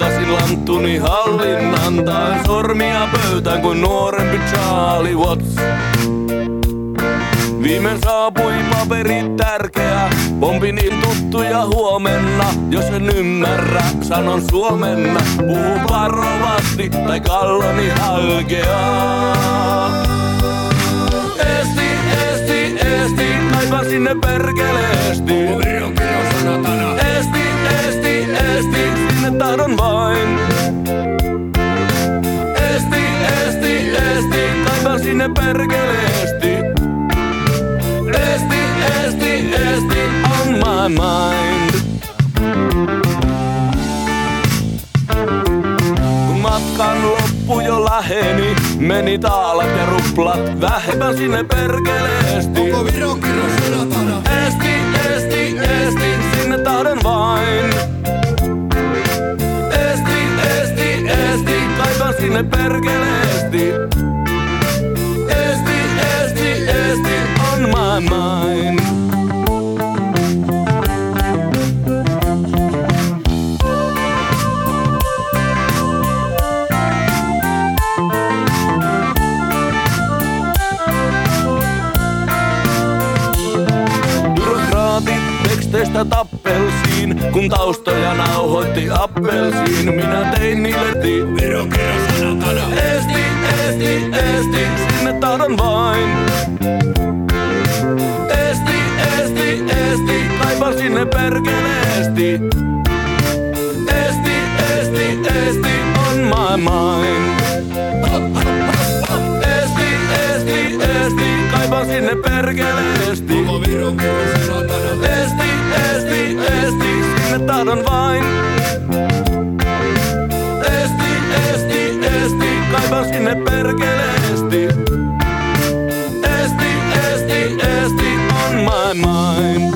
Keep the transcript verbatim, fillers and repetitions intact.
Ottasin lanttuni hallinnan, tain sormia pöytään kuin nuorempi Charlie Watts. Viimein saapui paperit tärkeä, pompi niin tuttuja huomenna. Jos en ymmärrä, sanon suomenna, puhu varovasti tai kalloni halkeaa. Eesti, Eesti, Eesti, kaipaan sinne perkeleesti. Eesti, Eesti, Eesti, sinne tahdon vain. Eesti, Eesti, Eesti, kaipaan sinne perkeleesti. Eesti, Eesti, Eesti, on my mind. Kun matkan loppu jo läheni, meni taalat ja ruplat vähemmän sinne perkeleesti. Koko Viron kirjo sanatana. Eesti, Eesti, Eesti, sinne tahdon vain. Eesti, Eesti, Eesti, kaipaan sinne perkeleesti. Eesti, Eesti, Eesti, on my mind. Byrokraatit teksteistä tappelsiin, kun taustoja nauhoitti appelsiin. Minä tein niille ti Viron kirjo sanatana. Eesti, Eesti, Eesti, sinne tahdon vain. Eesti, Eesti, Eesti, kaipaan sinne perkeleesti. Eesti, Eesti, Eesti, on my mind. Eesti, Eesti, Eesti, kaipaan sinne perkeleesti. Koko Viron kirjo sanatana. Eesti, Eesti, Eesti, sinne tahdon vain. Eesti, Eesti, Eesti, kaipaan sinne perkeleesti. Eesti, Eesti, Eesti, on my mind.